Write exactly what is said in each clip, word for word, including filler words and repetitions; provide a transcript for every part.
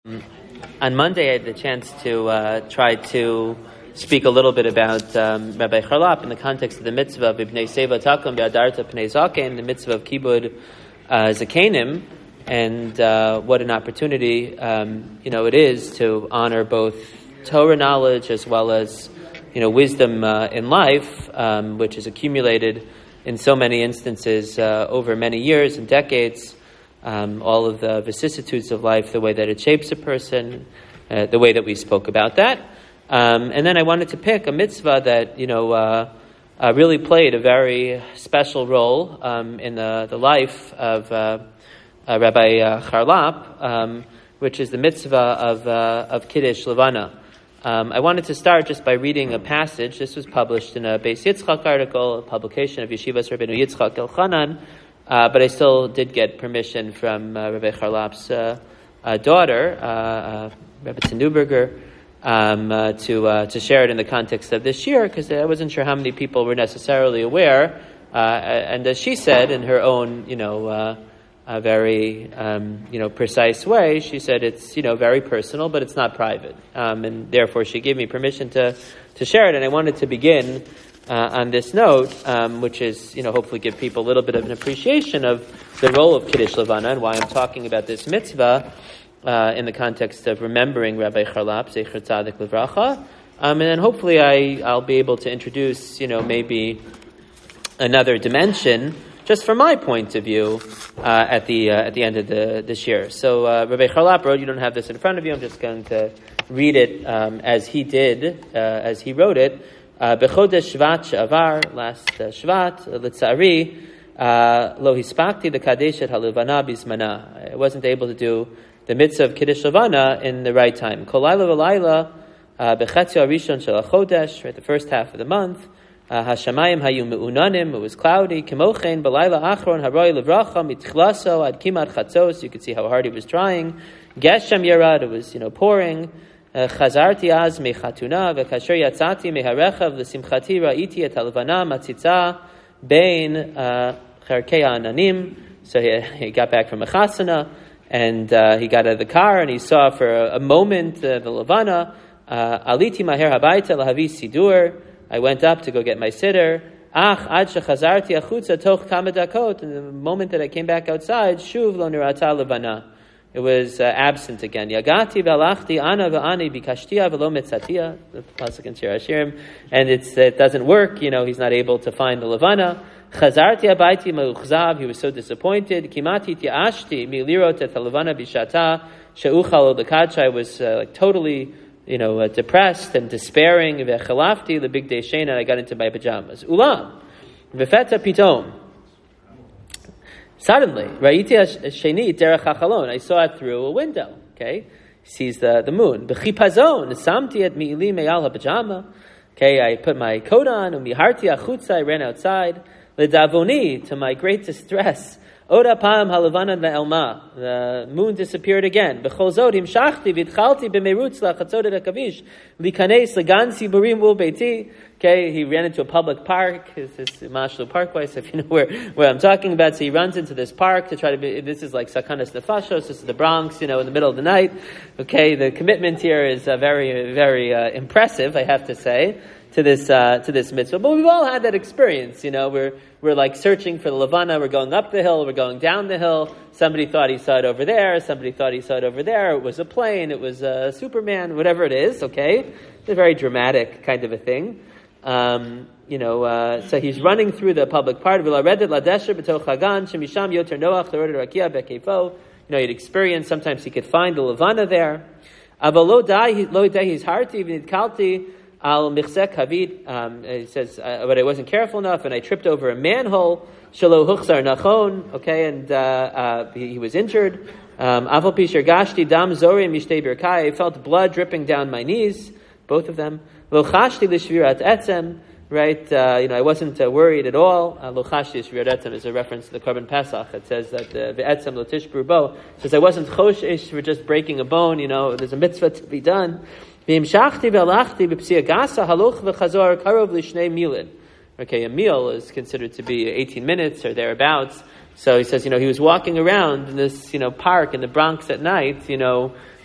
On Monday, I had the chance to uh, try to speak a little bit about um, Rabbi Charlap in the context of the mitzvah of Ibnei Seva Takum Be'adarta Pnei Zaken, the mitzvah of Kibud uh, Zakenim, and uh, what an opportunity um, you know it is to honor both Torah knowledge as well as you know wisdom uh, in life, um, which is accumulated in so many instances uh, over many years and decades. Um, all of the vicissitudes of life, the way that it shapes a person, uh, the way that we spoke about that. Um, and then I wanted to pick a mitzvah that, you know, uh, uh, really played a very special role um, in the, the life of uh, uh, Rabbi uh, Charlap, um, which is the mitzvah of, uh, of Kiddush Levana. Um, I wanted to start just by reading a passage. This was published in a Beis Yitzchak article, a publication of Yeshivas Rabbeinu Yitzchak Elchanan. Uh, but I still did get permission from uh, Rabbi Charlap's uh, uh, daughter, uh, uh, Rabbi Neuberger, um, uh, to uh, to share it in the context of this year, because I wasn't sure how many people were necessarily aware. Uh, and as she said in her own, you know, uh, a very um, you know precise way, she said it's you know very personal, but it's not private, um, and therefore she gave me permission to to share it. And I wanted to begin Uh, on this note, um, which is, you know, hopefully give people a little bit of an appreciation of the role of Kiddush Levana and why I'm talking about this mitzvah uh, in the context of remembering Rabbi Charlap, Zecher Tzadik Livracha. Um, and then hopefully I, I'll be able to introduce, you know, maybe another dimension, just from my point of view, uh, at the uh, at the end of the this year. So uh, Rabbi Charlap wrote, you don't have this in front of you, I'm just going to read it um, as he did, uh, as he wrote it. B'chodesh Shvat she'avar, last uh, Shvat, L'tzari, lo hispakti the Kadeshet halevana bismana. I wasn't able to do the mitzvah of Kiddush Levana in the right time. Kol layla v'layla, b'chetzio harishon shel hachodesh, right, the first half of the month. Hashamayim hayu me'unanim, it was cloudy. Kimochen b'layla achron haroi levracha mitchlaso ad kimat chatzos. You could see how hard he was trying. Geshem yerad, it was you know pouring. Chazarti az mechatuna v'kasher yatzati meharechav l'simchati ra'iti et halvana matzitza bein cherkei ha'ananim. So he, he got back from a chasana, and uh, he got out of the car, and he saw for a, a moment uh, the levana. Aliti maher habayta lahavi sidur. I went up to go get my siddur. Ach ad shechazarti achutza toch kama dakot. And the moment that I came back outside, shuv lo nirata levana. It was uh, absent again. Yagati v'alachti ana v'ani bikashtia v'lo metzatia. The pasuk in Shir Hashirim, and it's it doesn't work. You know, he's not able to find the levana. Chazarti abayti meuchzav. He was so disappointed. Kimati tiashti milirot et levana bishata sheuchal odakacha. I was uh, like totally, you know, uh, depressed and despairing. V'chalafti the big day shein, and I got into my pajamas. Ulam v'feta pitom. Suddenly, Ra'iti Sheni derech hachalon. I saw it through a window. Okay, he sees the, the moon. B'chipazon samti et mi'ili me'al ha'pajama. Okay, I put my coat on. Umiharti achutza. I ran outside. L'davoni, to my great distress. Oda pam halavana ve'elma. The moon disappeared again. B'chol zod imshachti v'itchalti b'meirutz la'chatzot ha'kavish l'kanes l'gansi burim ul beiti. Okay, he ran into a public park. This is Mashlu Parkway, so if you know where, where I'm talking about. So he runs into this park to try to be, this is like Sakanas Nefashos, this is the Bronx, you know, in the middle of the night. Okay, the commitment here is uh, very, very uh, impressive, I have to say, to this uh, to this mitzvah. But we've all had that experience, you know, we're, we're like searching for the Levana, we're going up the hill, we're going down the hill. Somebody thought he saw it over there, somebody thought he saw it over there. It was a plane, it was a Superman, whatever it is, okay? It's a very dramatic kind of a thing. Um, you know, uh, so he's running through the public part. You know, he'd experience, sometimes he could find the Levana there. Um, he says, uh, but I wasn't careful enough, and I tripped over a manhole. Okay, and uh, uh, he, he was injured. Um, I felt blood dripping down my knees, both of them. Lo chashti l'shvirat etzem, right? Uh, you know, I wasn't uh, worried at all. Lo chashti l'shvirat etzem is a reference to the Korban Pesach. It says that ve'etzem lo tishbru bo. It says I wasn't choshish for just breaking a bone. You know, there's a mitzvah to be done. V'imshachti ve'alachti b'psia gasa haloch v'chazor karov l'shnei milin. Okay, a meal is considered to be eighteen minutes or thereabouts. So he says, you know, he was walking around in this, you know, park in the Bronx at night, you know,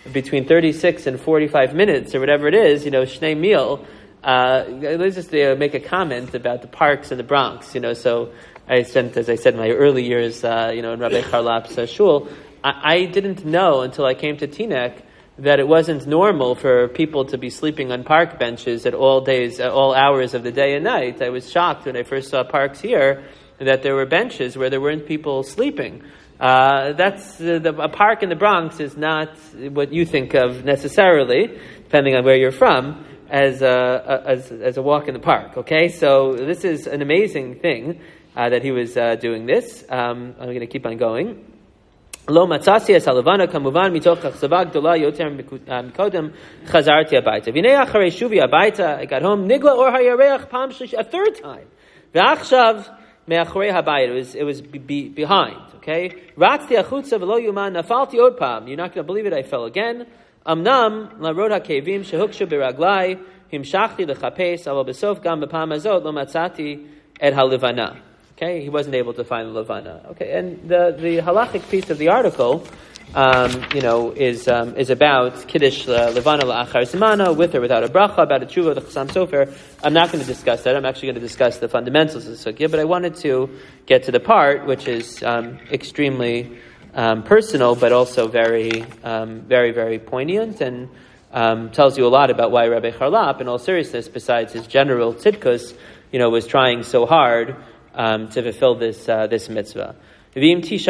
between thirty-six and forty-five minutes or whatever it is, you know, shnei meal. Uh, let's just uh, make a comment about the parks in the Bronx. You know, so I spent, as I said, my early years, uh, you know, in Rabbi Charlap's uh, shul. I, I didn't know until I came to Teaneck that it wasn't normal for people to be sleeping on park benches at all days, at all hours of the day and night. I was shocked when I first saw parks here that there were benches where there weren't people sleeping. Uh, that's uh, the, a park in the Bronx is not what you think of necessarily, depending on where you're from, as a, as, as a walk in the park. Okay, so this is an amazing thing uh, that he was uh, doing this. Um, I'm going to keep on going. Lo matzasi es halavana kamuvan mitoch achzava gdola yoter mikodem chazarti abayta. V'nei acharei shuvi abayta, I got home, nigla or hayareach pam shlish, a third time. V'achshav me'acharei habayta, it was, it was be, be, behind, okay? Ratzti achutza v'lo yuman nafalti od pam, you're not going to believe it, I fell again. Amnam la rod ha'kevim shehukshu biraglai, himshachti l'chapes, alo besof gam b'pam azot lo matzati et halivana. Okay, he wasn't able to find the Levana. Okay, and the, the halachic piece of the article, um, you know, is um, is about Kiddush uh, Levana la'achar zimana, with or without a bracha, about a tshuva, the Chassam Sofer. I'm not going to discuss that. I'm actually going to discuss the fundamentals of the sugya, but I wanted to get to the part which is um, extremely um, personal, but also very, um, very, very poignant, and um, tells you a lot about why Rabbi Charlap, in all seriousness, besides his general tzidkus, you know, was trying so hard Um, to fulfill this uh, this mitzvah. If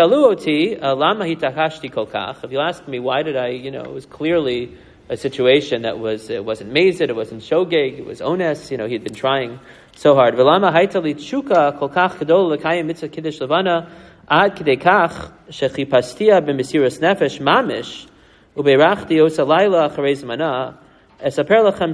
you ask me why did I, you know, it was clearly a situation that was, it wasn't mazid, it wasn't shogeg, it was ones, you know, he'd been trying so hard. I'm going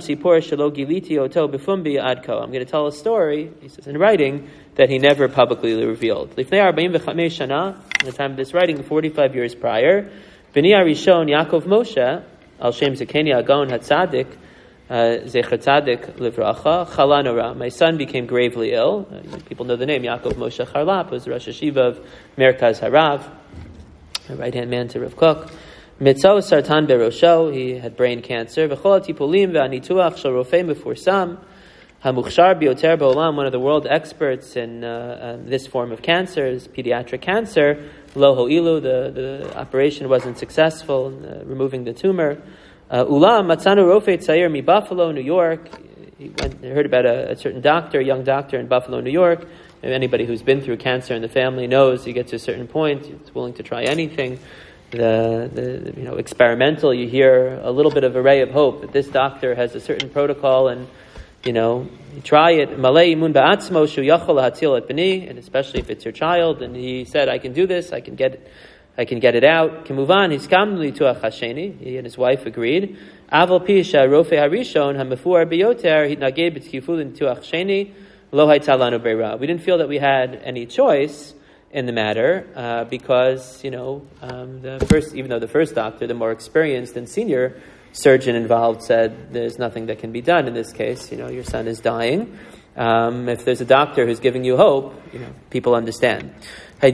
to tell a story, he says in writing, that he never publicly revealed. In the time of this writing, forty-five years prior, B'ni Arishon Yaakov Moshe, Al Shem Zekeni Agon HaTzadik, Zecher Tzadik Livracha, Chalanora, my son became gravely ill. Uh, people know the name, Yaakov Moshe Charlap, was the Rosh Hashiva of Merkaz Harav, the right-hand man to Rav Kook. Mitzo Sartan Berosho, he had brain cancer. V'chol Tipulim V'anituach Shel Rofei Mefursam, Hamuchshar Bioter Ba'olam, one of the world experts in uh, uh, this form of cancer, is pediatric cancer. Lo Ho'ilu, the, the operation wasn't successful in uh, removing the tumor. Ulam Matzanu Rofei Tzair Mi Buffalo, New York. He went, heard about a, a certain doctor, a young doctor in Buffalo, New York. And anybody who's been through cancer in the family knows you get to a certain point, it's willing to try anything. The, the you know experimental, you hear a little bit of a ray of hope that this doctor has a certain protocol, and you know you try it. Malay imun ba'atzmo shu yachol hatil et b'ni, and especially if it's your child. And he said, "I can do this. I can get, I can get it out." Kimuvan hiskam lituach hasheni. He and his wife agreed. Aval pisha rofe harishon hamefuar biyoter hitnagei b'tkifulin tuach sheni lo hayta lanu beira. We didn't feel that we had any choice in the matter, uh, because, you know, um, the first, even though the first doctor, the more experienced and senior surgeon involved, said there's nothing that can be done in this case. You know, your son is dying. Um, if there's a doctor who's giving you hope, you know, people understand. Uh,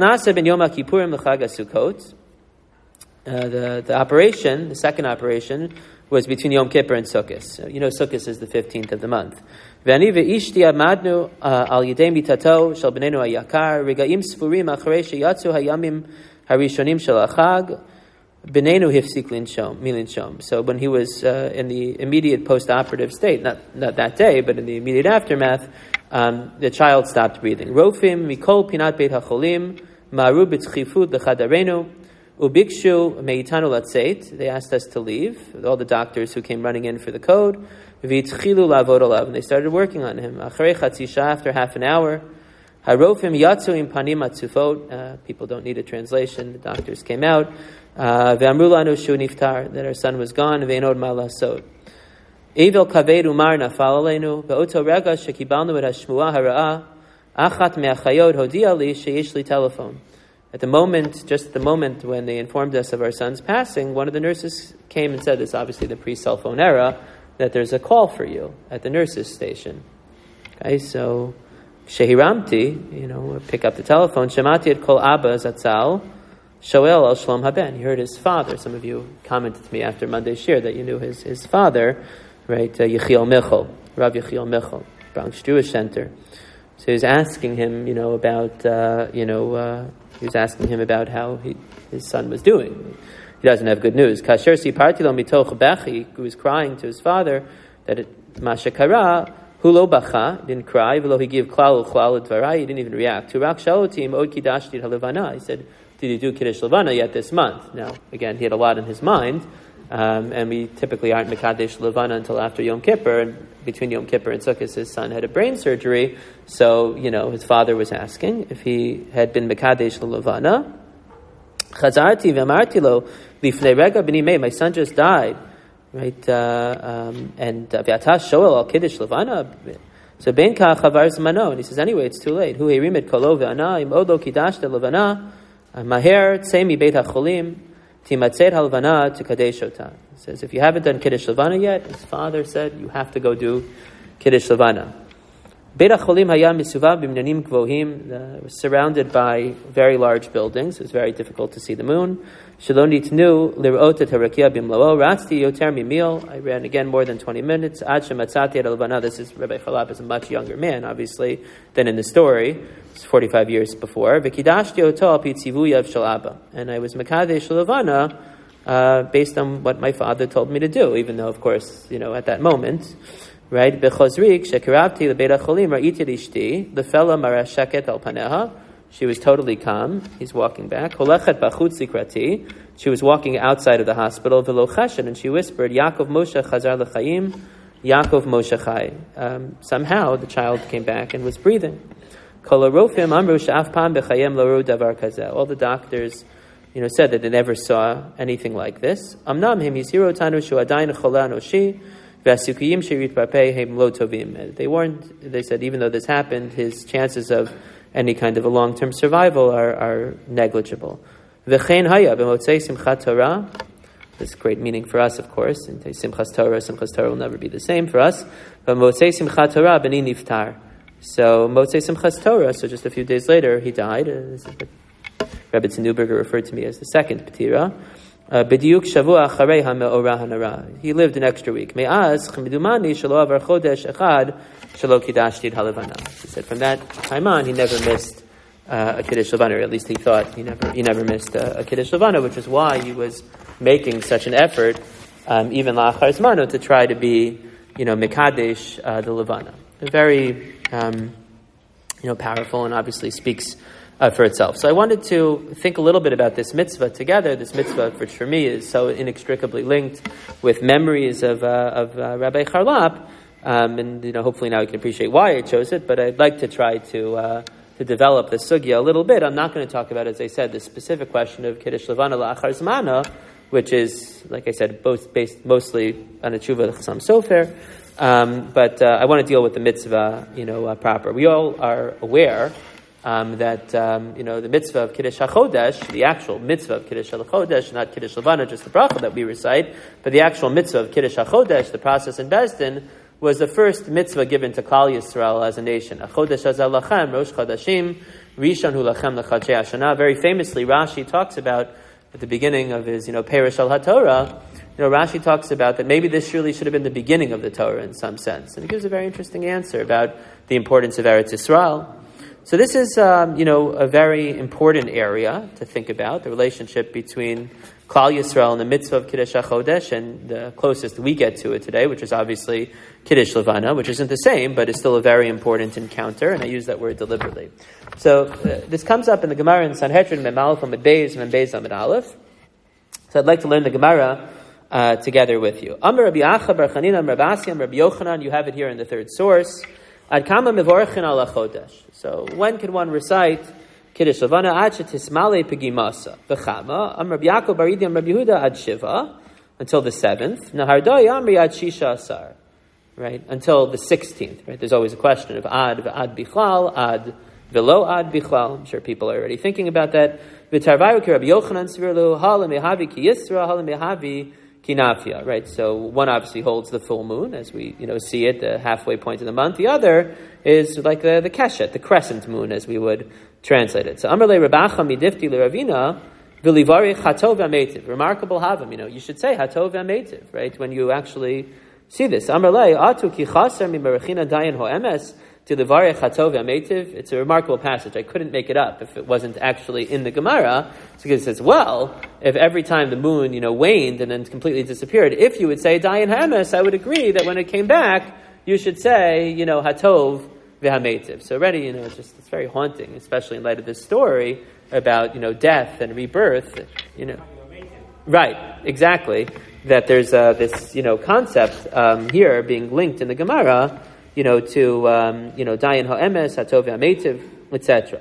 the, the operation, the second operation, was between Yom Kippur and Sukkot. So, you know, Sukkot is the fifteenth of the month. ואני ואשתי עמדנו על ידי מיטתו של בננו היקר, רגעים ספורים אחרי שיצאו הימים הראשונים של החג, בננו הפסיק לנשום, מלנשום. So when he was uh, in the immediate post-operative state, not, not that day, but in the immediate aftermath, um, the child stopped breathing. רופאים מכל פינת בית החולים, מהרו בדחיפות לחדרנו, ubikshu meitanu latzeit. They asked us to leave. All the doctors who came running in for the code. V'itchilu lavod olav. And they started working on him. Acharei chatzisha, after half an hour. Harofim yatzu im panim atzufot. People don't need a translation. The doctors came out. Ve'amru lanu shu niftar. That our son was gone. Ve'enod ma lasot. Evil kaved umar nafal aleinu. Ve'oto rega shekibalnu et hashmua hara'a. Achat me'achayot hodia li sheyesh li telephone. At the moment, just the moment when they informed us of our son's passing, one of the nurses came and said, this is obviously the pre-cell phone era, that there's a call for you at the nurses' station. Okay, so, Shehiramti, you know, pick up the telephone, Shemati et kol Abba Zatzal, Shoel al Shalom Haben. He heard his father. Some of you commented to me after Monday's shir that you knew his, his father, right? Uh, Yechiel Michal, Rav Yechiel Michal, Bronx Jewish Center. So he was asking him, you know, about, uh, you know, uh, he was asking him about how he, his son was doing. He doesn't have good news. Kasher siparti lo mitoch bechi, he was crying to his father that it, Mashakara, hulo bacha, didn't cry, v'lo he gave klal klal dvarai, he didn't even react. Turak shalotim od kidashti halavana. He said, did he do Kiddush Levana yet this month? Now, again, he had a lot in his mind, um, and we typically aren't Mekadesh Levana until after Yom Kippur, and between Yom Kippur and Sukkot, his son had a brain surgery, so, you know, his father was asking if he had been Mekadesh Levana. Chazarti v'amarti lo lifnei rega b'ni mei, my son just died, right? Uh, um, and v'atash shoel al Kiddush Levana. So ben ka chavar zmano, and he says, anyway, it's too late. Hu herimit kolo v'ana im odo kidashta levana maher tzei beit hacholim timatzet halvana to kadesh ota. He says, if you haven't done Kiddush Levana yet, his father said, you have to go do Kiddush Levana. Beit HaCholim haya misuvav b'minyanim gvohim, was surrounded by very large buildings. It was very difficult to see the moon. Shelo nitnu lirot et harakia bimloo. Ratzti yoter mimil. I ran again more than twenty minutes. Ad shematzati et alvana. This is Rabbi Chalap is a much younger man, obviously, than in the story. It's forty-five years before. V'kidashti oto al pi tzivuyav shel Abba. And I was mekadesh levana uh, based on what my father told me to do, even though, of course, you know, at that moment, right? Bechozrik shekiravti lebeid hacholim ra'iti ishti lefela marasheket al paneha. She was totally calm. He's walking back. Holechet bachutz likrati. She was walking outside of the hospital. Velo chesed, and she whispered, Yaakov Moshe chazar l'chaim. Yaakov Moshe chai. Um, somehow the child came back and was breathing. Kol harofim amru she'af pam b'chayim lo ru davar kazeh. All the doctors, you know, said that they never saw anything like this. Amnam him yisiru tanu shu adayin chola anoshi. They weren't, they said, even though this happened, his chances of any kind of a long-term survival are, are negligible. This great meaning for us, of course. Simchas Torah, Simchas Torah will never be the same for us. But Motzei Simchat Torah b'ni niftar. So Motzei Simchas Torah, so just a few days later, he died. Rebbe Neuberger referred to me as the second Petira. B'diuk shavua acharei ha'me'ora hanara. He lived an extra week. Me'az ch'midumani shelo avar chodesh echad shelo kidashti halevana. He said from that time on, he never missed uh, a Kiddush Levana, or at least he thought he never he never missed a, a Kiddush Levana, which is why he was making such an effort, um, even la'achar zmano, to try to be, you know, mekadesh uh, the Levana. Very, um, you know, powerful, and obviously speaks Uh, for itself. So I wanted to think a little bit about this mitzvah together. This mitzvah, which for me is so inextricably linked with memories of uh, of uh, Rabbi Charlap, um, and you know, hopefully now you can appreciate why I chose it. But I'd like to try to uh, to develop the sugya a little bit. I'm not going to talk about, as I said, the specific question of Kiddush Levana la'achar zmana, which is, like I said, both based mostly on a tshuva of Chassam Sofer. Um, but uh, I want to deal with the mitzvah, you know, uh, proper. We all are aware Um, that, um, you know, the mitzvah of Kiddush HaChodesh, the actual mitzvah of Kiddush HaChodesh, not Kiddush Levana, just the bracha that we recite, but the actual mitzvah of Kiddush HaChodesh, the process in Beis Din, was the first mitzvah given to Klal Yisrael as a nation. HaChodesh Hazeh Lachem, Rosh Chodashim, Rishon Hu Lachem L'Chadshei Hashanah. Very famously, Rashi talks about, at the beginning of his, you know, Perush al HaTorah, you know, Rashi talks about that maybe this really should have been the beginning of the Torah in some sense. And he gives a very interesting answer about the importance of Eretz Yisrael. So this is, um, you know, a very important area to think about, the relationship between Klal Yisrael and the mitzvah of Kiddush HaChodesh, and the closest we get to it today, which is obviously Kiddush Levana, which isn't the same, but is still a very important encounter, and I use that word deliberately. So uh, this comes up in the Gemara in Sanhedrin, Mem Aleph Amud Beis, Mem Beis Amud Aleph. So I'd like to learn the Gemara uh, together with you. Amar Rabbi Acha bar Chanina, Rabbi Asiyam, Rabbi Yochanan, you have it here in the third source. Ad kama mevorachin ala chodesh. So when can one recite Kiddush Levana? Ad shetismale pegimasa. V'chama. Am Rabbi Yaakov bar Yidi am Rabbi Yehuda ad shiva. Until the seventh. Nahardoi amri ad shisha asar. Right? Until the sixteenth. Right? There's always a question of ad v'ad bichlal, ad v'lo ad bichlal. I'm sure people are already thinking about that. V'tarvayu ki Rabbi Yochanan svirlu hala mehavi ki yisra hala mehavi Kinafia, right? So one obviously holds the full moon, as we, you know, see it, the halfway point of the month. The other is like the, the keshet, the crescent moon, as we would translate it. So Amar le Rabacha midifti le Ravina, V'livarich hatov v'ametiv. Remarkable havam. You know, you should say hatov v'ametiv, right? When you actually see this. Amarlei atu ki chaser mi merechina dayan ho'emes to livarich hatov v'ametiv. It's a remarkable passage. I couldn't make it up if it wasn't actually in the Gemara. So it says, well, if every time the moon, you know, waned and then completely disappeared, if you would say dayan ho'emes, I would agree that when it came back, you should say, you know, hatov v'hametiv. So already, you know, it's just it's very haunting, especially in light of this story about, you know, death and rebirth, you know. Right, exactly. That there's uh, this, you know, concept um, here being linked in the Gemara, you know, to, um, you know, dayan ha'emes, hatov v'hametiv, et cetera.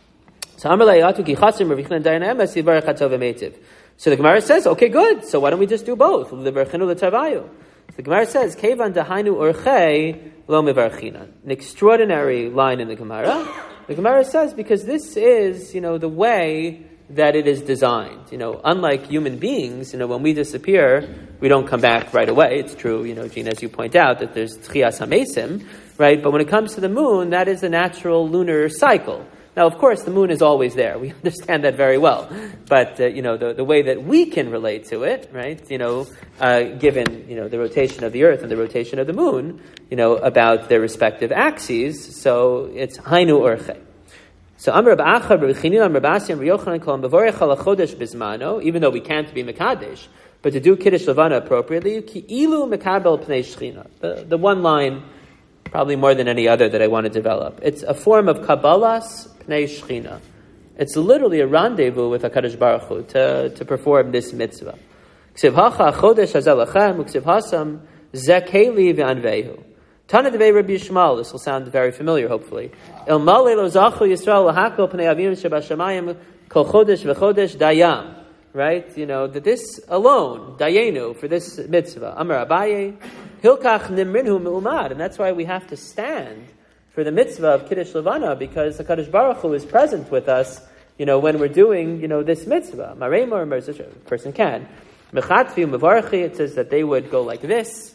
So Amalei atu ki chasim revichlan dayan ha'emes yivarech hatov v'hametiv. So the Gemara says, okay, good. So why don't we just do both? L'verchinu l'tavayu. The Gemara says, Kevan dahainu orchei lo mevarchina. An extraordinary line in the Gemara. The Gemara says, because this is, you know, the way that it is designed. You know, unlike human beings, you know, when we disappear, we don't come back right away. It's true, you know, Gene, as you point out, that there's tchias hamesim, right? But when it comes to the moon, that is the natural lunar cycle. Now, of course, the moon is always there. We understand that very well. But, uh, you know, the, the way that we can relate to it, right, you know, uh, given, you know, the rotation of the Earth and the rotation of the moon, you know, about their respective axes, so it's hainu orche. So, Amr Ba'achar, B'Chinil, Amr Ba'asim, R'yochanan, Kol Mevorech Al HaChodesh Bizmano, even though we can't be Mekadesh, but to do Kiddush Levana appropriately, Ki Ilu Mekabel Pnei Shechina. The, the one line, probably more than any other that I want to develop. It's a form of Kabbalas Pnei Shechina. It's literally a rendezvous with HaKadosh Baruch Hu to, to perform this mitzvah. Ksiv Hacha Chodesh Hazel Lachem, Uksiv Hasam, Zekeli V'Anvehu. Tana Devei Rabbi Yishmael. This will sound very familiar, hopefully. El Malei Lo Zachu Yisrael Lahakol Pnei Avim Shebashamayim Kol Chodesh V'Chodesh Dayam. Right? You know, that this alone, Dayenu, for this mitzvah. Amar Abaye, Hilkach Nimrinhu Me'umad. And that's why we have to stand for the mitzvah of Kiddush Levana, because HaKadosh Baruch Hu is present with us, you know, when we're doing, you know, this mitzvah. Maremor, a person can. Mechatvi Mevarchi, it says that they would go like this.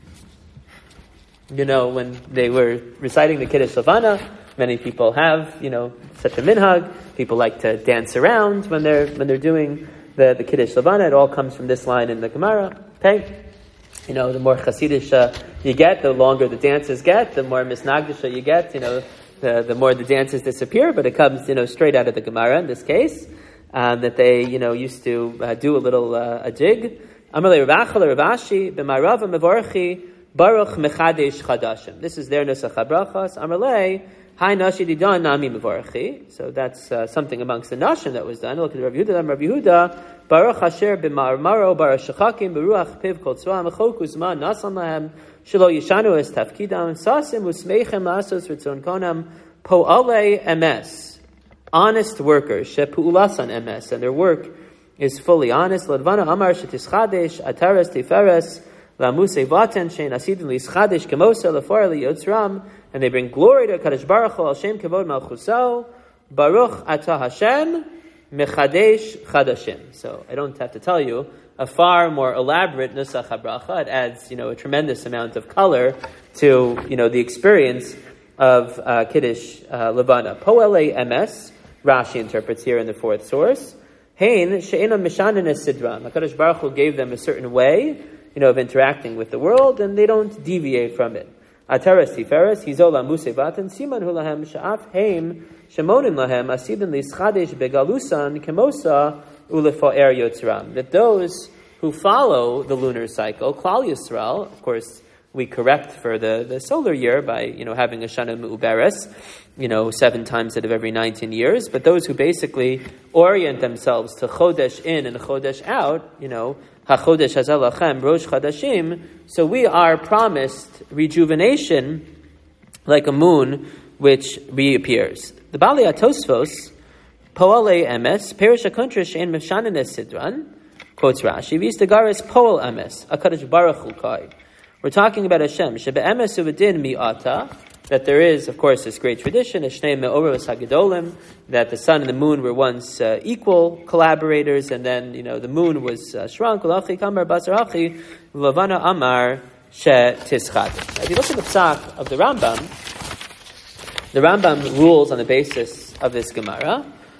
You know, when they were reciting the Kiddush Levana, many people have, you know, such a minhag. People like to dance around when they're when they're doing the, the Kiddush Levana. It all comes from this line in the Gemara. Okay? You know, the more Hasidish uh, you get, the longer the dances get, the more misnagdisha you get, you know, the, the more the dances disappear, but it comes, you know, straight out of the Gemara in this case, um, that they, you know, used to uh, do a little, uh, a jig. Amalei Ravachal Ravashi, B'marava Mevorchi, Baruch Mechadesh Chadashim. This is their Nusach HaBrachas. Amalei, Hai Nashi Didan Nami Mevorchi. So that's uh, something amongst the Nashim that was done. Look at Rav Yehuda, Rav Yehuda, Baruch Asher b'Marmaro, Baruch Shechakim, Beruach Piv Kol Tzva, Mechok Uzman, Nasan Lahem, Shelo Yishanu Es Tafkidam, Sasim Usmeichem Lasos Ritzon Konam, Po'alei Emes. Honest workers, Shepu'ulasan Emes, and their work is fully honest. Ladvana Amar Shetischadesh, Ataras Tiferes, Lamuse Vaten, Shein Asidin Lischadesh, Kemosa, Lefar Li Yotzram, and they bring glory to Kadosh Baruch Hu, Al Shem Kevod Malchusau, Baruch Atah Hashem, Mechadesh Chadashim. So I don't have to tell you, a far more elaborate Nusach HaBracha. It adds, you know, a tremendous amount of color to, you know, the experience of uh, Kiddush uh, Levana. Po'elei Emes, Rashi interprets here in the fourth source. Hein she'ena mishanin esidram. HaKadosh Baruch Hu gave them a certain way, you know, of interacting with the world, and they don't deviate from it. Ataras Tiferes, Hizola Musevatan, Siman Hulahem, Sha'af Heim, Shemonim Lahem, Asidin Lischadesh Begalusan, Kemosa, Ulefa'er Yotzram. That those who follow the lunar cycle, Klal Yisrael, of course, we correct for the, the solar year by, you know, having a Shana Me'uberes, you know, seven times out of every nineteen years, but those who basically orient themselves to Chodesh in and Chodesh out, you know, HaChodesh Hazel Lachem, Rosh Chadashim, so we are promised rejuvenation like a moon which reappears. The Bali Atosfos, Po'alei Emes, Perish HaKuntrish Ein Meshanenes Sidran, quotes Rashi, V'istagaris Po'al Emes, HaKadosh Baruch Hu Kai. We're talking about Hashem, Shebe Emes Uvedin Mi'ata, that there is, of course, this great tradition, Eshnei Me'oros HaGedolim, that the sun and the moon were once uh, equal collaborators, and then, you know, the moon was uh, shrunk, Ulachi Kamar Basar Hachi, Lavana Amar She Tischad. If you look at the psak of the Rambam, the Rambam rules on the basis of this Gemara,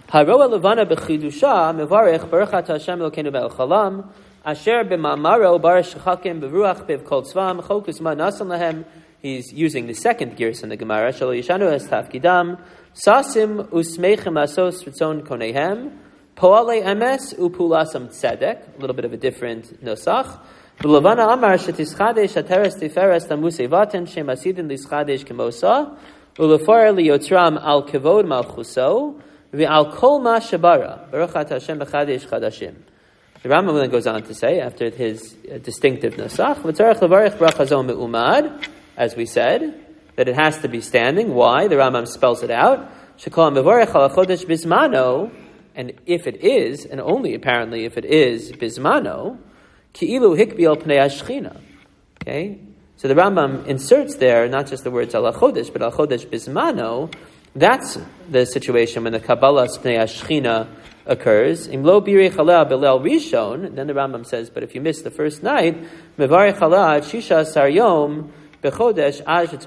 Haroa levana b'chidusha mevarech baruchat Hashem Elokeinu be'ochalam asher b'ma'amaro bar shechakim b'ruach b'vkol tzvam chokus ma nasan lahem. He's using the second gears in the Gemara. Shalo yishanu es tafkidam sasim usmeichem asos ritzon konehem poale emes upulasam tzedek. A little bit of a different nosach. V'levana amar shetischadesh ateres tiferes tamusei vaten shem asidin lischadesh kemosa ulefor liyotram al kevod malchuso v'al kol ma shabara baruchat Hashem b'chadesh chadashim. The Rambam then goes on to say, after his uh, distinctive nosach, v'tzarech levarich brachazon me'umad, as we said, that it has to be standing. Why? The Rambam spells it out. Shekol mevarich al chodesh bismano, and if it is, and only apparently if it is bismano, ki'ilu hikbi al pnei hashchina. Okay, so the Rambam inserts there not just the words al chodesh, but al chodesh bismano. That's the situation when the Kabbalah pnei hashchina occurs. Imlo birei chaleh belel rishon. Then the Rambam says, but if you miss the first night, mevarich chaleh shisha sar yom. So the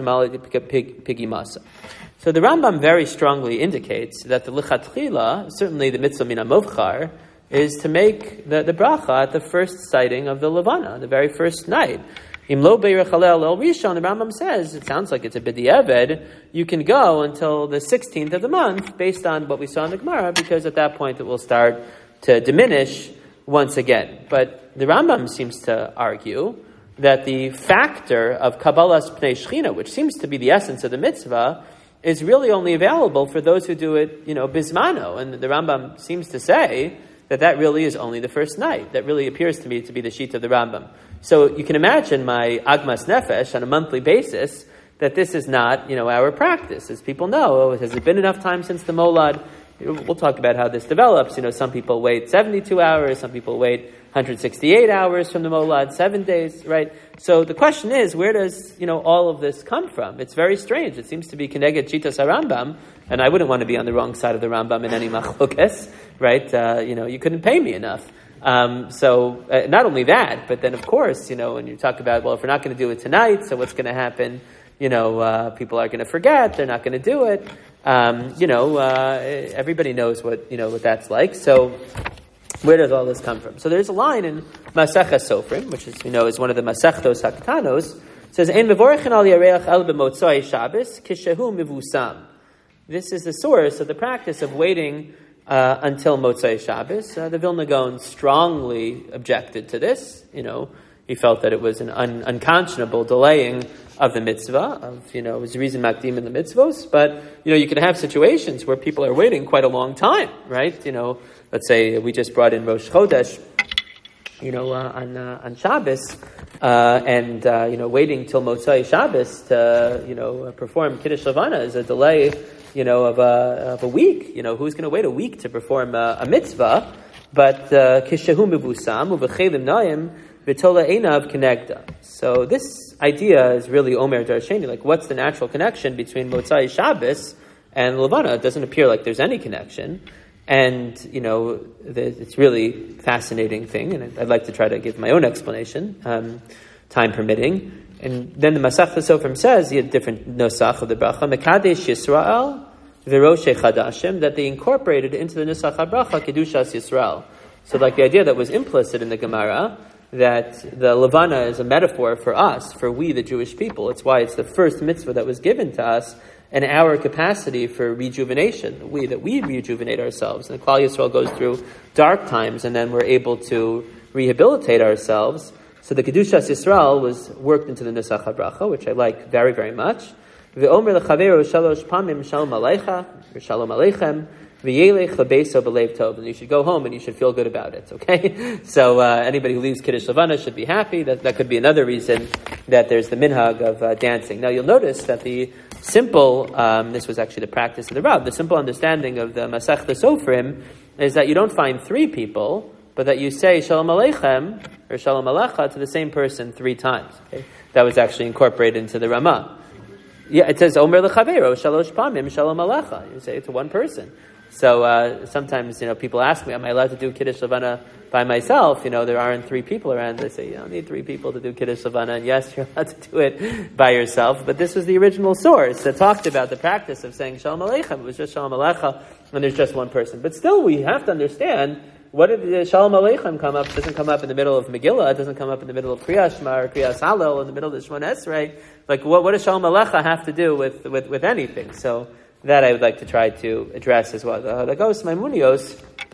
Rambam very strongly indicates that the lichatchila, certainly the mitzvah min hamovchar, is to make the, the bracha at the first sighting of the levana, the very first night. Im lo beirachalel el rishon, the Rambam says, it sounds like it's a b'di'eved, you can go until the sixteenth of the month, based on what we saw in the Gemara, because at that point it will start to diminish once again. But the Rambam seems to argue that the factor of Kabbalah's Pnei Shechina, which seems to be the essence of the mitzvah, is really only available for those who do it, you know, bismano. And the Rambam seems to say that that really is only the first night. That really appears to me to be the sheet of the Rambam. So you can imagine my Agmas Nefesh on a monthly basis that this is not, you know, our practice. As people know, has it been enough time since the Molad? We'll talk about how this develops. You know, some people wait seventy-two hours, some people wait one hundred sixty-eight hours from the Molad, seven days, right? So the question is, where does, you know, all of this come from? It's very strange. It seems to be Keneged Shitas HaRambam, and I wouldn't want to be on the wrong side of the Rambam in any machlokes, right? Uh, you know, you couldn't pay me enough. Um, so uh, not only that, but then of course, you know, when you talk about, well, if we're not going to do it tonight, so what's going to happen? You know, uh, people are going to forget, they're not going to do it. Um, you know, uh, everybody knows what, you know, what that's like. So where does all this come from? So there's a line in Maseches Sofrim, which is, you know, is one of the Masechtos Haktanos. It says, "Ein mevorchen al yareach el b'motzai Shabbos kishehu mivusam." This is the source of the practice of waiting uh, until Motzai Shabbos. Uh, the Vilna Gaon strongly objected to this. You know, he felt that it was an un- unconscionable delaying of the mitzvah, of, you know, it was reason makdim in the mitzvos. But, you know, you can have situations where people are waiting quite a long time, right? You know, let's say we just brought in Rosh Chodesh, you know, uh, on uh, on Shabbos, uh, and, uh, you know, waiting till Motzai Shabbos to, you know, perform Kiddush Levana is a delay, you know, of a, of a week. You know, who's going to wait a week to perform a, a mitzvah? But, Kishehu mivusam, u'v'chelim na'im, v'tola einav kenegda. So this idea is really Omer Darsheni, like what's the natural connection between Motzai Shabbos and Levana? It doesn't appear like there's any connection. And, you know, the, it's really fascinating thing, and I'd like to try to give my own explanation, um, time permitting. And then the Masech Sofrim says, he had different nosach of the bracha, Mekadesh Yisrael, Viroshe Chadashim, that they incorporated into the Nusach HaBracha, Kedushas Yisrael. So like the idea that was implicit in the Gemara, that the Levana is a metaphor for us, for we, the Jewish people. It's why it's the first mitzvah that was given to us, and our capacity for rejuvenation, we that we rejuvenate ourselves. And the Klal Yisrael goes through dark times, and then we're able to rehabilitate ourselves. So the Kedushas Yisrael was worked into the Nusach HaBracha, which I like very, very much. V'omer l'chaveru shalosh pamim shalom alecha, or shalom aleichem, v'yelech lebeso b'lev tov. And you should go home and you should feel good about it, okay? So uh, anybody who leaves Kiddush Levana should be happy. That that could be another reason that there's the minhag of uh, dancing. Now you'll notice that the simple, um, this was actually the practice of the Rav, the simple understanding of the Masech Sofrim is that you don't find three people, but that you say Shalom Aleichem or Shalom Alecha to the same person three times. Okay? That was actually incorporated into the Ramah. Yeah, it says Omer L'Chaveiro Shalosh Pamim Shalom Alecha. You say it to one person. So uh, sometimes, you know, people ask me, am I allowed to do Kiddush Levana by myself? You know, there aren't three people around. They say, you don't need three people to do Kiddush Levana. And yes, you're allowed to do it by yourself. But this was the original source that talked about the practice of saying Shalom Aleichem. It was just Shalom Aleichem, and there's just one person. But still, we have to understand, what did the Shalom Aleichem come up? It doesn't come up in the middle of Megillah. It doesn't come up in the middle of Kriyas Shema or Kriyas Hallel, in the middle of the Shemona Esrei. Like, what, what does Shalom Aleichem have to do with, with, with anything? So that I would like to try to address as well. The Hagos Maimonios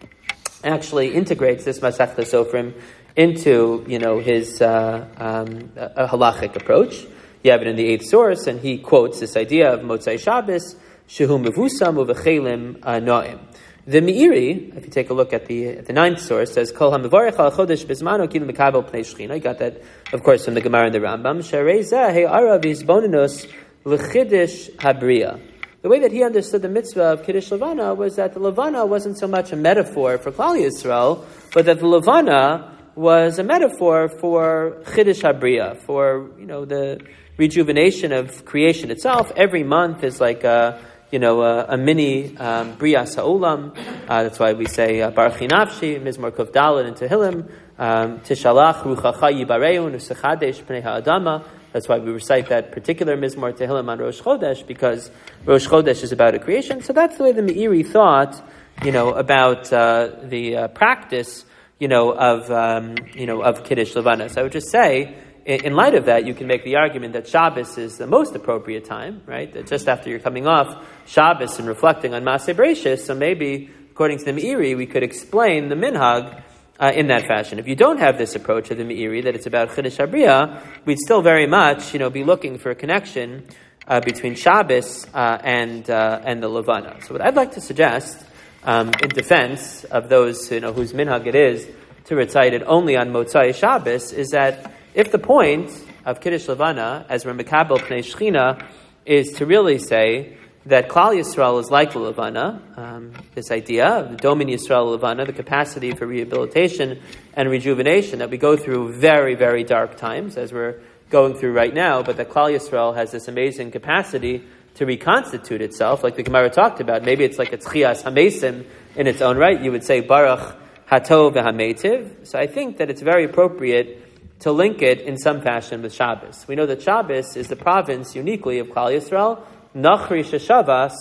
actually integrates this Masechta Sofrim into, you know, his uh, um, a halachic approach. You have it in the eighth source, and he quotes this idea of Motzai Shabbos, Shehu Mevusam Uvechelim Noim. The Meiri, if you take a look at the at the ninth source, says Kol HaMevarech Al Chodesh Bizmano Kilu Mekabel Pnei Shechina. You got that, of course, from the Gemara and the Rambam. Sharei Zeh He'ara V'Hizbonenus L'Chidish Habriya. The way that he understood the mitzvah of Kiddush Levana was that the Levana wasn't so much a metaphor for Klal Yisrael, but that the Levana was a metaphor for Chiddush Habriya, for, you know, the rejuvenation of creation itself. Every month is like a, you know, a, a mini um, Bria Sa'olam. Uh, that's why we say uh, Baruch Nafshi, Mizmor Kuf Dalet and Tehillim, um, Tishalach Ruchacha Yibareu Nusechadesh Pnei Ha'adama. That's why we recite that particular Mizmor Tehillim on Rosh Chodesh, because Rosh Chodesh is about a creation. So that's the way the Meiri thought, you know, about uh, the uh, practice, you know, of um, you know of Kiddush Levana. So I would just say, in, in light of that, you can make the argument that Shabbos is the most appropriate time, right? That just after you're coming off Shabbos and reflecting on Maaseh Bereishis, so maybe according to the Meiri, we could explain the minhag Uh, in that fashion. If you don't have this approach of the Meiri, that it's about Chiddush Habriya, we'd still very much, you know, be looking for a connection uh, between Shabbos uh, and uh, and the Levana. So what I'd like to suggest, um, in defense of those, you know, whose minhag it is to recite it only on Motzai Shabbos, is that if the point of Kiddush Levana, as we're Mekabel Pnei Shechina, is to really say that Klal Yisrael is like the Levana, um, this idea of the Domin Yisrael Levana, the capacity for rehabilitation and rejuvenation, that we go through very, very dark times, as we're going through right now, but that Klal Yisrael has this amazing capacity to reconstitute itself, like the Gemara talked about. Maybe it's like a Tchias HaMesim in its own right. You would say, Baruch Hatov VeHaMeitiv. So I think that it's very appropriate to link it in some fashion with Shabbos. We know that Shabbos is the province uniquely of Klal Yisrael, Nachri Sheshavas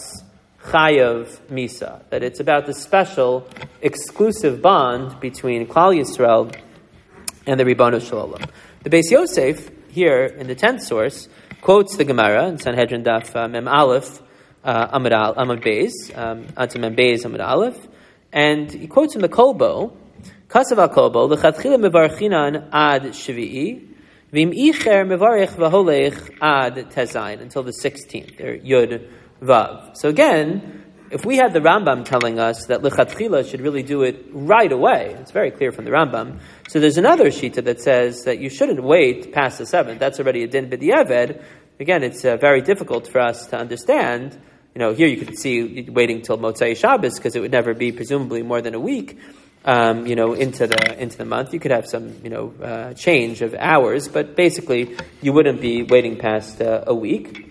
Chayav Misa, that it's about the special, exclusive bond between Klal Yisrael and the Ribono Shel Olam. The Beis Yosef, here in the tenth source, quotes the Gemara in Sanhedrin Daf uh, Mem Aleph uh, Amud Al Amud Beis, um, Atzim Mem Beis Amud Aleph, and he quotes from the Kolbo, Kasav HaKolbo, L'chatchila mevarchinan ad shvi'i, Vim icher mevarich v'holech ad tezayin, until the sixteenth, or Yud Vav. So again, if we had the Rambam telling us that lechatchila should really do it right away, it's very clear from the Rambam. So there's another shita that says that you shouldn't wait past the seventh. That's already a din b'diavad. Again, it's uh, very difficult for us to understand. You know, here you could see waiting till Motzai Shabbos, because it would never be presumably more than a week. Um, you know, into the into the month, you could have some, you know, uh, change of hours, but basically you wouldn't be waiting past uh, a week.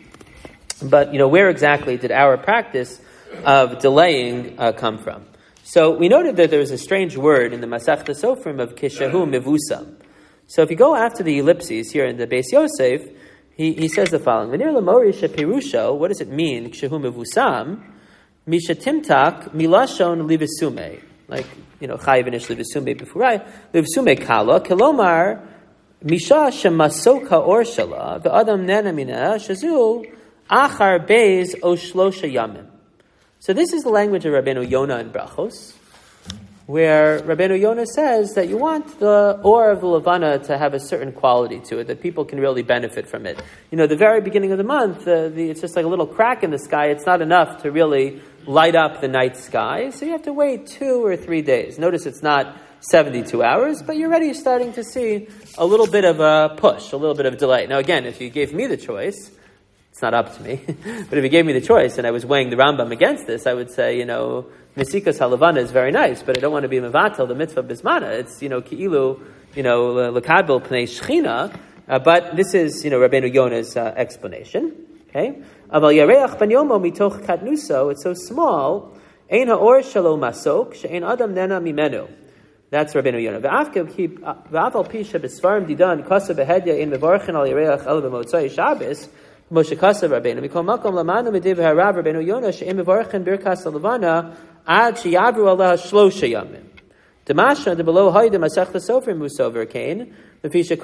But you know, where exactly did our practice of delaying uh, come from? So we noted that there is a strange word in the Masechta Sofrim of Kishahu Mevusam. So if you go after the ellipses here in the Beis Yosef, he, he says the following: V'nir lamori shepirusho. What does it mean? Kishahu Mevusam misha timtak milashon livisume. Like, you know, chayiv inish livisume befurai livisume kala kelomar misha shemasoka orshala ve'adam nena mina shazu achar beis o shlosha yamim. So this is the language of Rabbeinu Yonah in Brachos, where Rabbeinu Yonah says that you want the or of the Levana to have a certain quality to it, that people can really benefit from it. You know, the very beginning of the month, uh, the, it's just like a little crack in the sky. It's not enough to really light up the night sky, so you have to wait two or three days. Notice it's not seventy-two hours, but you're already starting to see a little bit of a push, a little bit of delay. Now again, if you gave me the choice, it's not up to me, but if you gave me the choice and I was weighing the Rambam against this, I would say, you know, Mesikas HaLevana is very nice, but I don't want to be mevatel the mitzvah bismana. It's, you know, ki'ilu, you know, l'kabel pnei shechina, uh, but this is, you know, Rabbeinu Yonah's uh, explanation, okay? Aval yareach ben yomo mitoch katnuso, it's so small, Ein ha'or shelo masok, she'ein adam nena mimenu. That's Rabbeinu Yonah. V'afal pisha b'sfarim didan kasa behedya in mevarchin al yireach el b'motzai Shabbos, Moshe kasa Rabbeinu. Mikol makom lamanu mediv harav Rabbeinu Yonah she'ein mevarchin birkas levana ad sheyavru Allah shlosha yamim. Demasha de below hayde masechta sofer musover kain. So again,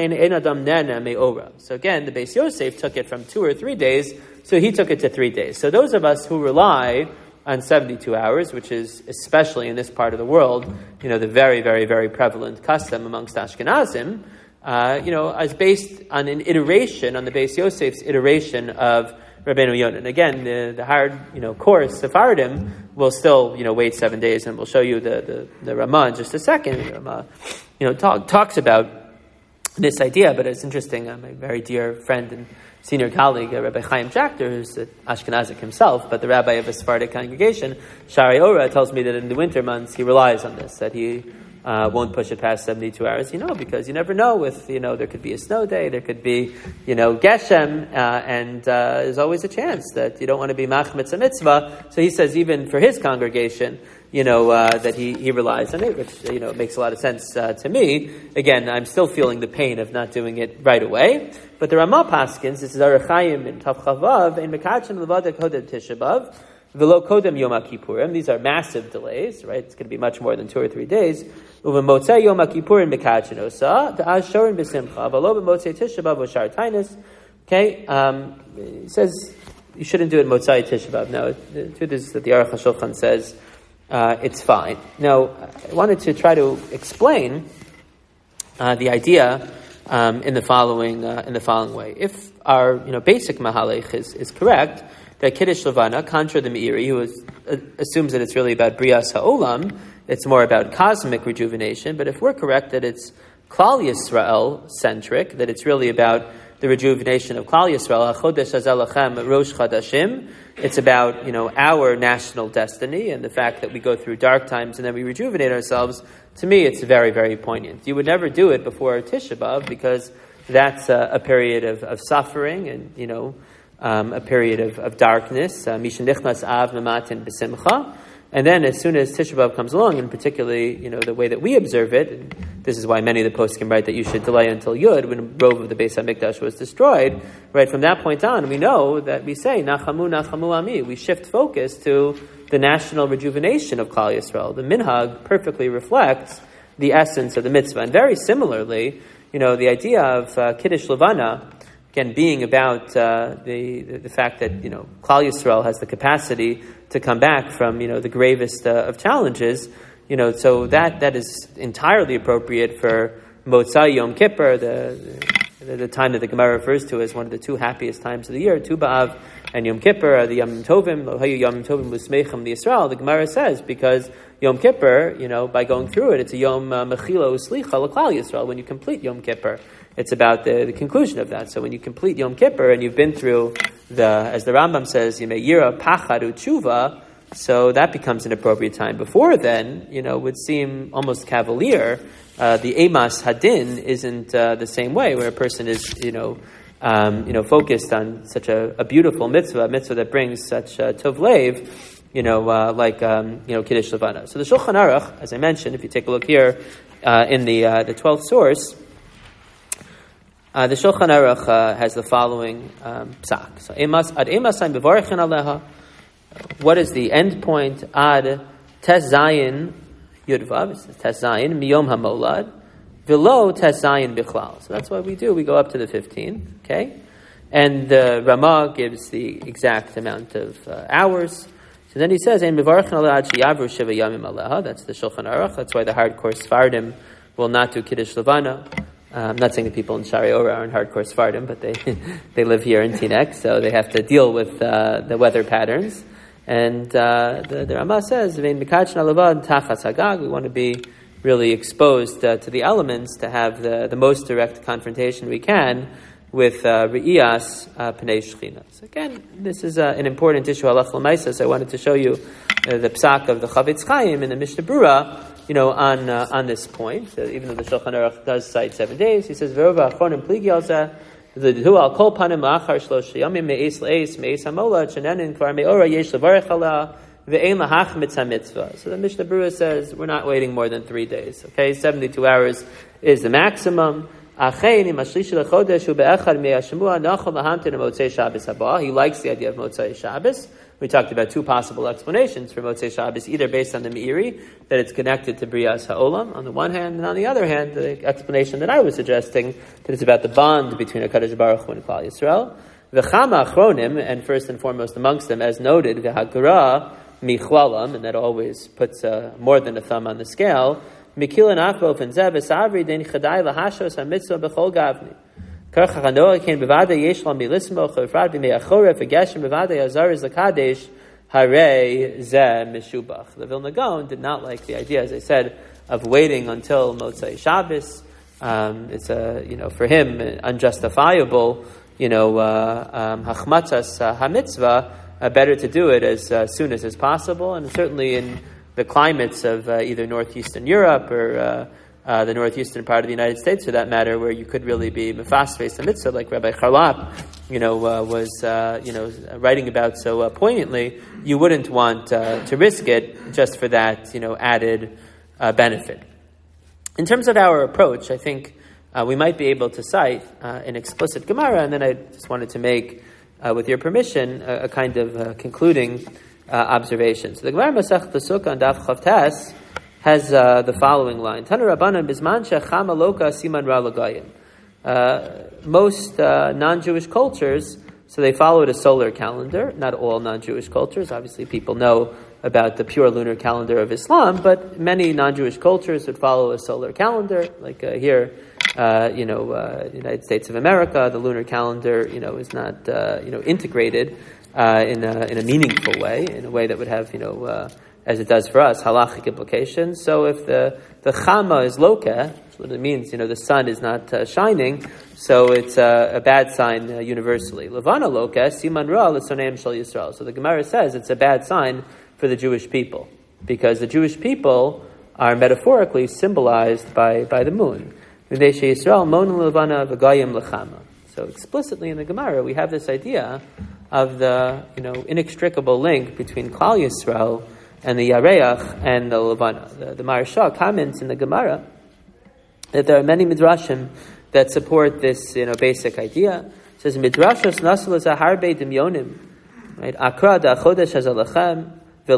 the Beis Yosef took it from two or three days, so he took it to three days. So those of us who rely on seventy-two hours, which is especially in this part of the world, you know, the very, very, very prevalent custom amongst Ashkenazim, uh, you know, is based on an iteration, on the Beis Yosef's iteration of Rabbeinu Yonah. And again, the, the hard, you know, course, Sephardim will still, you know, wait seven days, and we'll show you the, the, the Ramah in just a second. The Ramah, you know, talk, talks about this idea, but it's interesting. Uh, my very dear friend and senior colleague, uh, Rabbi Chaim Schachter, who's uh, Ashkenazic himself, but the rabbi of a Sephardic congregation, Shari Ora, tells me that in the winter months he relies on this, that he uh, won't push it past seventy-two hours. You know, because you never know. With you know, there could be a snow day, there could be you know Geshem, uh, and uh, there's always a chance that you don't want to be machmitz a mitzvah. So he says, even for his congregation, you know, uh, that he, he relies on it, which, you know, makes a lot of sense uh, to me. Again, I'm still feeling the pain of not doing it right away. But the Ramah Paskins, this is Arich Chaim in Tav Chavav, in Mekachim Levada Kodem Tisha B'Av, V'lo Kodem Yom HaKippurim. These are massive delays, right? It's going to be much more than two or three days. Uva Motzei Yom HaKippurim Mekachim Osa, Ta'az Shorin B'Simcha, V'lo B'Motzei Tisha B'Av V'Shar Tainus. Okay, um, it says you shouldn't do it Motzei Tisha B'Av. Now, the truth is that the Aruch HaShulchan says Uh, it's fine. Now, I wanted to try to explain uh, the idea um, in the following uh, in the following way. If our you know basic mahalech is, is correct, that Kiddush Levana, contra the Meiri, who is, uh, assumes that it's really about Brias Ha'olam, it's more about cosmic rejuvenation. But if we're correct that it's Klal Yisrael centric, that it's really about the rejuvenation of Klal Yisrael, HaChodesh Hazeh Lachem Rosh Chadashim. It's about, you know, our national destiny and the fact that we go through dark times and then we rejuvenate ourselves. To me, it's very, very poignant. You would never do it before Tisha B'Av because that's a, a period of, of suffering and, you know, um, a period of, of darkness. Mishin Nichnas Av Mematin B'Simcha. And then as soon as Tisha B'Av comes along, and particularly, you know, the way that we observe it, and this is why many of the poskim write that you should delay until Yud, when the rove of the Beis HaMikdash was destroyed, right, from that point on, we know that we say, Nachamu, Nachamu Ami. We shift focus to the national rejuvenation of Klal Yisrael. The minhag perfectly reflects the essence of the mitzvah. And very similarly, you know, the idea of uh, Kiddush Levana, again, being about uh, the, the the fact that, you know, Klal Yisrael has the capacity to come back from, you know, the gravest uh, of challenges, you know, so that that is entirely appropriate for Motzai Yom Kippur, the, the the time that the Gemara refers to as one of the two happiest times of the year, Tu B'Av and Yom Kippur, the Yom Tovim, Lo Hayu Yom Tovim L'Smeichem the Yisrael. The Gemara says because Yom Kippur, you know, by going through it, it's a Yom uh, Mechila Uslicha L'Klal Yisrael. When you complete Yom Kippur, it's about the, the conclusion of that. So when you complete Yom Kippur and you've been through the, as the Rambam says, Yira Pachad U'Tshuva, so that becomes an appropriate time. Before then, you know, would seem almost cavalier. Uh, the Emas Hadin isn't uh, the same way, where a person is, you know, um, you know, focused on such a, a beautiful mitzvah, a mitzvah that brings such uh, tov lev, you know, uh, like um, you know, Kiddush Levana. So the Shulchan Aruch, as I mentioned, if you take a look here uh, in the uh, the twelfth source. Uh, the Shulchan Aruch uh, has the following um, psak. So, emas ad emasayim bevarichin aleha. What is the end point? Ad tes zayin yudvav. It says tes zayin miyom hamolad. V'lo tes zayin bichlal. So that's what we do. We go up to the fifteenth. Okay, and the Ramah gives the exact amount of uh, hours. So then he says, "Ein bevarichin aleha ad sheyavru shiva yamim aleha." That's the Shulchan Aruch. That's why the hardcore Sephardim will not do Kiddush Levana. Uh, I'm not saying the people in Shari Ora are in hardcore Sephardim, but they they live here in Teaneck, so they have to deal with uh, the weather patterns. And uh, the, the Ramah says, we want to be really exposed uh, to the elements to have the, the most direct confrontation we can with Re'iyas uh, Pnei Shechina. So again, this is uh, an important issue, halach l'maisa, so I wanted to show you uh, the psak of the Chavetz Chaim in the Mishnah Brura, you know, on uh, on this point. So even though the Shulchan Aruch does cite seven days, he says, V'rova achronim pligi alzeh, the al kol panim la'achar shlosh yamim me'es le'es me'es hamola, shenenin kvar me'ora yesh levarech ala, ve'ein lahachmitz hamitzvah. So the Mishnah Berurah says we're not waiting more than three days. Okay, seventy-two hours is the maximum. He likes the idea of Motzei Shabbos. We talked about two possible explanations for Motzei Shabbos, either based on the Meiri, that it's connected to Brias Ha'olam, on the one hand, and on the other hand, the explanation that I was suggesting, that it's about the bond between HaKadosh Baruch Hu and Klal Yisrael. V'chama achronim, and first and foremost amongst them, as noted, v'hagara michlalam, and that always puts uh, more than a thumb on the scale, mikil and afbof and zev esavri den chadai lahashos hamitzvah b'chol gavni. Karch hanoah ken bevada yesh lam milismo chofrad b'mei achoref v'geshem bevada yazar is lakadesh harei zeh mishubach. The Vilna Gaon did not like the idea, as I said, of waiting until Motzei Shabbos. Um, it's a, you know, for him, unjustifiable, you know, hachmatzas uh, um, hamitzvah, uh, better to do it as uh, soon as is possible, and certainly in the climates of uh, either northeastern Europe or uh, uh, the northeastern part of the United States, for that matter, where you could really be mefasfes a mitzvah, like Rabbi Charlap, you know, uh, was uh, you know writing about so uh, poignantly. You wouldn't want uh, to risk it just for that, you know, added uh, benefit. In terms of our approach, I think uh, we might be able to cite uh, an explicit Gemara, and then I just wanted to make, uh, with your permission, a, a kind of uh, concluding uh, observation. So the Gemara Masech Sukkah on Daf Chavtes has uh, the following line: Tanu Rabbanan Bisman Shechama Loka Siman Ra L'Goyim. Most uh, non-Jewish cultures, so they followed a solar calendar. Not all non-Jewish cultures. Obviously, people know about the pure lunar calendar of Islam, but many non-Jewish cultures would follow a solar calendar. Like uh, here, uh, you know, uh, the United States of America, the lunar calendar, you know, is not, uh, you know, integrated uh, in a in a meaningful way, in a way that would have, you know, uh, as it does for us, halachic implications. So if the the chama is loka, that's what it means, you know, the sun is not uh, shining, so it's uh, a bad sign uh, universally. Levana loka siman ra l'soneim shel Yisrael. So the Gemara says it's a bad sign for the Jewish people, because the Jewish people are metaphorically symbolized by, by the moon. So explicitly in the Gemara, we have this idea of the, you know, inextricable link between Klal Yisrael and the Yareach and the Levana. The, the Maharsha comments in the Gemara that there are many midrashim that support this, you know, basic idea. It says midrashos nasul zaharbe dimyonim, right? Akra da chodesh hazalachem. Right,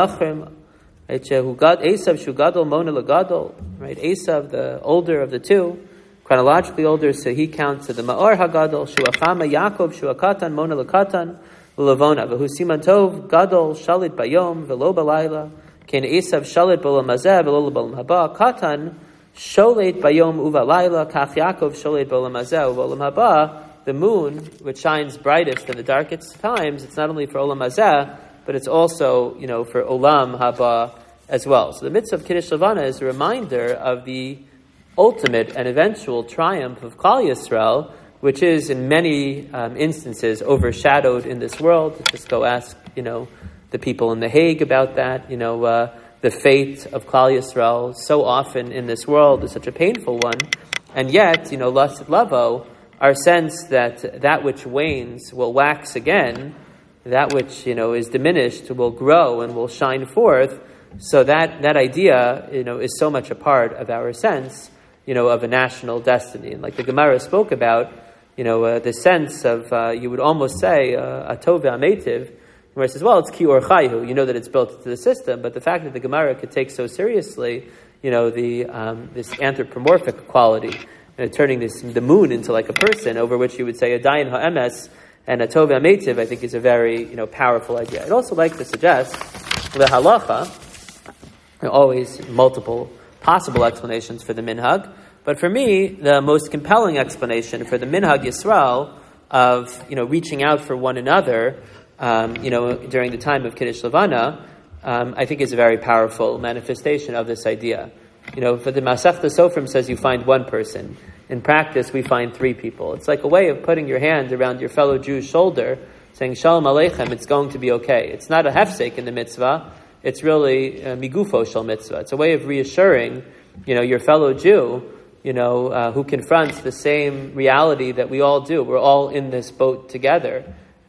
Esav Shugadol Mona Lagadol, right? Esav, the older of the two, chronologically older, so he counts to the Ma'or Hagadol, Shuachama Yaakov, Shuakatan, Mona Lakatan, Lavona, Vahusiman Tov, Gadol, Shalit Bayom, Velo Balayla, Ken Esav Shalit Bolam Hazeh, Velo Bolam Haba, Katan, Sholet Bayom Uva Laila, Kach Yaakov, Sholet Bolam Hazeh, Bolam Haba, the moon, which shines brightest in the darkest times, it's not only for Olam Hazeh, but it's also, you know, for Olam Haba as well. So the mitzvah of Kiddush Levana is a reminder of the ultimate and eventual triumph of Klal Yisrael, which is in many um, instances overshadowed in this world. Just go ask, you know, the people in The Hague about that. You know, uh, the fate of Klal Yisrael so often in this world is such a painful one, and yet, you know, Lasit Lavo, our sense that that which wanes will wax again. That which, you know, is diminished will grow and will shine forth. So that, that idea, you know, is so much a part of our sense, you know, of a national destiny. And like the Gemara spoke about, you know, uh, the sense of, uh, you would almost say, uh, atov v'ametiv, where it says, well, it's ki or chayhu. You know that it's built into the system, but the fact that the Gemara could take so seriously, you know, the um, this anthropomorphic quality, you know, turning this the moon into like a person, over which you would say, adayin ha'emes, and a tov v'ametiv, I think, is a very, you know, powerful idea. I'd also like to suggest the halacha, there are always multiple possible explanations for the minhag, but for me, the most compelling explanation for the minhag Yisrael of, you know, reaching out for one another, um, you know, during the time of Kiddush Levana, um, I think is a very powerful manifestation of this idea. You know, for the Masechta Sofrim says you find one person. In practice, we find three people. It's like a way of putting your hand around your fellow Jew's shoulder, saying, Shalom Aleichem, it's going to be okay. It's not a hefsek in the mitzvah. It's really a migufo shel mitzvah. It's a way of reassuring, you know, your fellow Jew, you know, uh, who confronts the same reality that we all do. We're all in this boat together.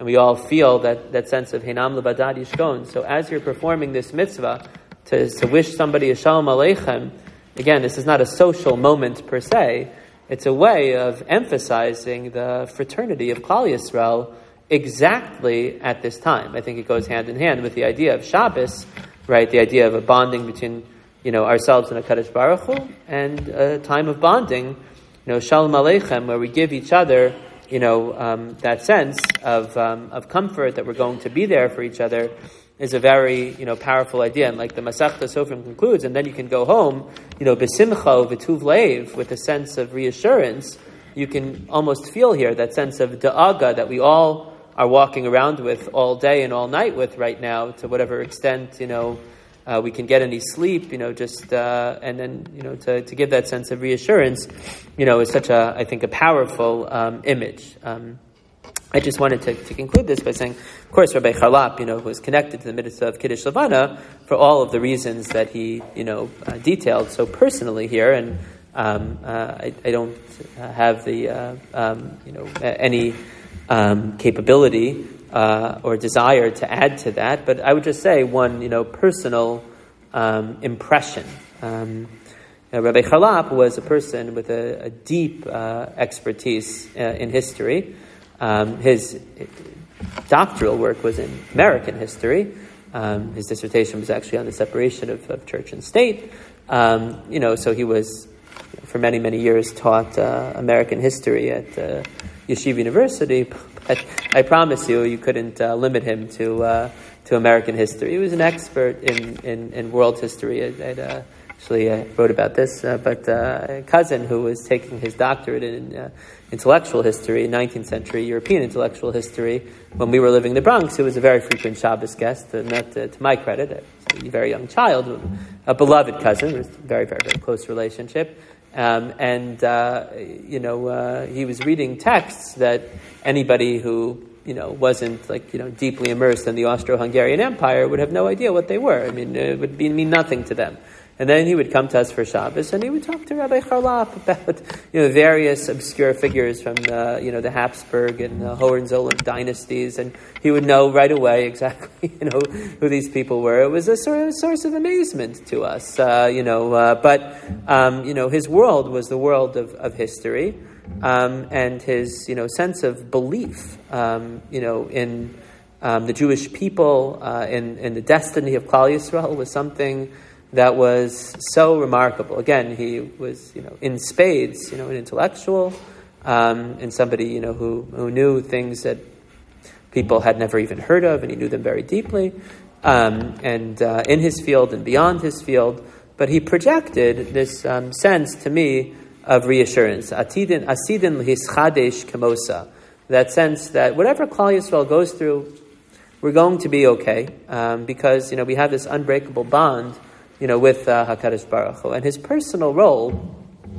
and we all feel that, that sense of Hinam Lebadad Yishkon. So as you're performing this mitzvah, to, to wish somebody a Shalom Aleichem, again, this is not a social moment per se, it's a way of emphasizing the fraternity of Klal Yisrael exactly at this time. I think it goes hand in hand with the idea of Shabbos, right? The idea of a bonding between, you know, ourselves and HaKadosh Baruch Hu, and a time of bonding, you know, Shalom Aleichem, where we give each other, you know, um, that sense of um, of comfort that we're going to be there for each other, is a very, you know, powerful idea. And like the Masechta Sofrim concludes, and then you can go home, you know, besimcha v'tuv leiv, with a sense of reassurance. You can almost feel here that sense of da'aga that we all are walking around with all day and all night with right now, to whatever extent, you know, uh, we can get any sleep, you know, just, uh, and then, you know, to, to give that sense of reassurance, you know, is such a, I think, a powerful um, image. Um, I just wanted to, to conclude this by saying, of course, Rabbi Charlap, you know, was connected to the mitzvah of Kiddush Levana for all of the reasons that he, you know, uh, detailed so personally here, and um, uh, I, I don't have the, uh, um, you know, any um, capability uh, or desire to add to that, but I would just say one, you know, personal um, impression. Um, uh, Rabbi Charlap was a person with a, a deep uh, expertise uh, in history. Um, his doctoral work was in American history. Um, his dissertation was actually on the separation of, of church and state. Um, you know, so he was, for many, many years, taught uh, American history at uh, Yeshiva University. But I promise you, you couldn't uh, limit him to uh, to American history. He was an expert in, in, in world history. I, I'd, uh, actually I wrote about this, uh, but uh, a cousin who was taking his doctorate in uh, intellectual history, nineteenth century European intellectual history, when we were living in the Bronx, who was a very frequent Shabbos guest, uh, not uh, to my credit, a very young child, a beloved cousin, it was a very, very, very close relationship. Um, and, uh, you know, uh, he was reading texts that anybody who, you know, wasn't, like, you know, deeply immersed in the Austro-Hungarian Empire would have no idea what they were. I mean, it would be, mean nothing to them. And then he would come to us for Shabbos, and he would talk to Rabbi Charlap about, you know, various obscure figures from the, you know, the Habsburg and the Hohenzollern dynasties, and he would know right away exactly, you know, who these people were. It was a sort of source of amazement to us, uh, you know. Uh, but um, you know, his world was the world of, of history, um, and his, you know, sense of belief, um, you know, in um, the Jewish people, uh, in in the destiny of Klal Yisrael was something that was so remarkable. Again, he was, you know, in spades, you know, an intellectual, um, and somebody, you know, who, who knew things that people had never even heard of, and he knew them very deeply, um, and uh, in his field and beyond his field. But he projected this um, sense to me of reassurance. Atidin asidin hischadesh kemosa. That sense that whatever Klal Yisrael goes through, we're going to be okay, um, because, you know, we have this unbreakable bond, you know, with uh, HaKadosh Baruch Hu. And his personal role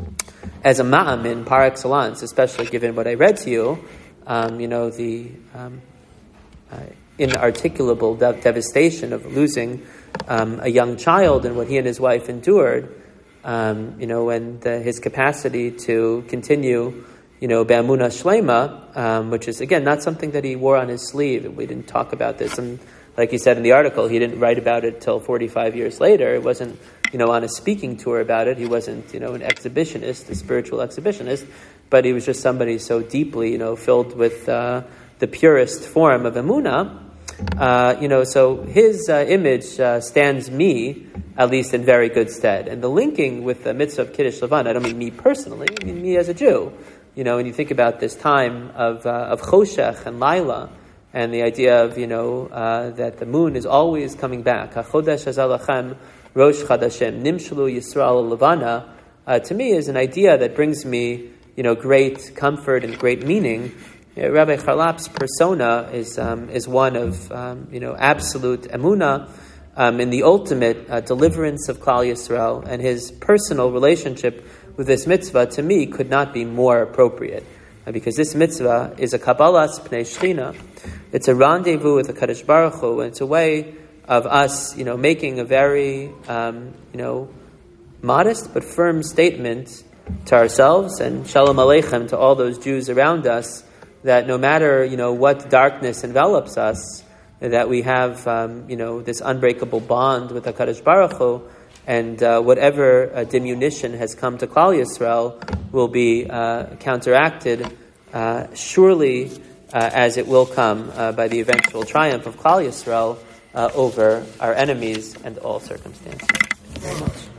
as a ma'amin par excellence, especially given what I read to you, um, you know, the um, uh, inarticulable de- devastation of losing um, a young child and what he and his wife endured, um, you know, and uh, his capacity to continue, you know, Be'amunah Shlema, um, which is, again, not something that he wore on his sleeve. We didn't talk about this. And like he said in the article, he didn't write about it till forty-five years later. It wasn't, you know, on a speaking tour about it. He wasn't, you know, an exhibitionist, a spiritual exhibitionist, but he was just somebody so deeply, you know, filled with uh, the purest form of emunah. Uh, you know, so his uh, image uh, stands me, at least, in very good stead. And the linking with the mitzvah of Kiddush Levan, I don't mean me personally, I mean me as a Jew. You know, when you think about this time of uh, of Choshech and Laila, and the idea of, you know, uh, that the moon is always coming back. HaChodesh hazalachem rosh chadashim nimshlu Yisrael levana, uh, to me is an idea that brings me, you know, great comfort and great meaning. You know, Rabbi Charlap's persona is um, is one of, um, you know, absolute emunah um, in the ultimate uh, deliverance of Klal Yisrael, and his personal relationship with this mitzvah, to me, could not be more appropriate. Because this mitzvah is a Kabbalas Pnei Shechina. It's a rendezvous with the Kadosh Baruch Hu, and it's a way of us, you know, making a very, um, you know, modest but firm statement to ourselves and Shalom Aleichem to all those Jews around us that no matter, you know, what darkness envelops us, that we have, um, you know, this unbreakable bond with HaKadosh Baruch Hu, and uh, whatever uh, diminution has come to Klal Yisrael will be uh, counteracted, uh, surely uh, as it will come uh, by the eventual triumph of Klal Yisrael uh, over our enemies and all circumstances. Thank you very much.